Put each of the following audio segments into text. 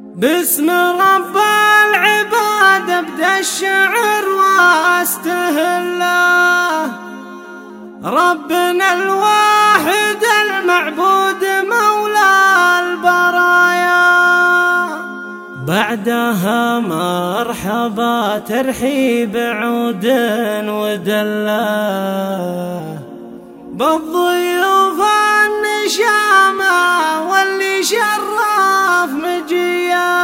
باسم رب العباد ابدأ الشعر واستهله، ربنا الواحد المعبود مولى البرايا. بعدها مرحبا ترحيب عود ودله، بالضيوف النشامة واللي شرف مجيا.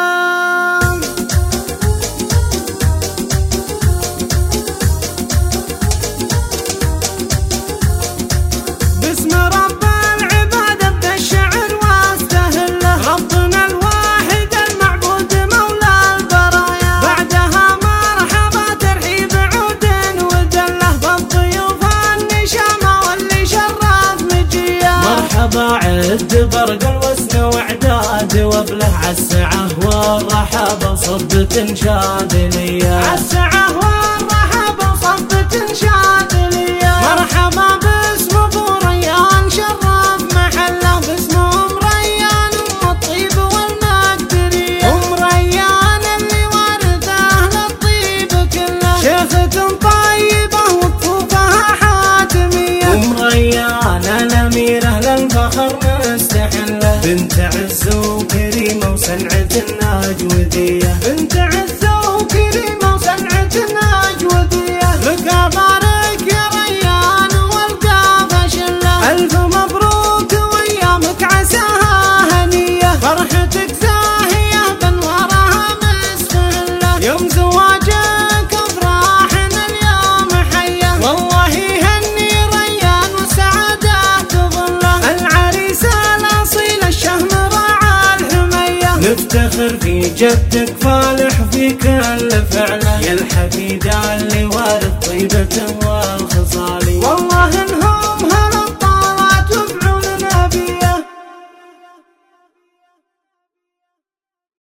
باسم رب العباد ابدأ الشعر واستهله، ربنا الواحد المعبود مولى البرايا. بعدها مرحبا ترحيب عود ودله، بالضيوف النشامة واللي شرف مجيا. مرحبا عد برق الوسن وعداد وابله، عالسعه والرحب وصبة شاذلية، عالسعه والرحب وصبة شاذلية. مرحبا باسم ابو ريان شرف محله، باسمهم ريان ام الطيب والمقدرية. ام ريان اللي وارثه للطيب كله، شيخة طيبة وكفوفها حاتمية. ام ريان الاميرة للفخر مستحله، بنت عز وكريمة وصنعة الناجودية، بنت عز وكريمة وصنعة الناجودية. لك بارك يا ريان والقافة شله، ألف مبروك وأيامك عساها هنية. فرحتك زاهية بانوارها مستهلة، يوم زواجك أفراحنا اليوم حية. والله يهني ريان والسعادة تظله، العريس الأصيل الشهم راعى الحمية. نفتخر في جدك فالح في كل فعله، يا الحفيدة اللي وارث طيبة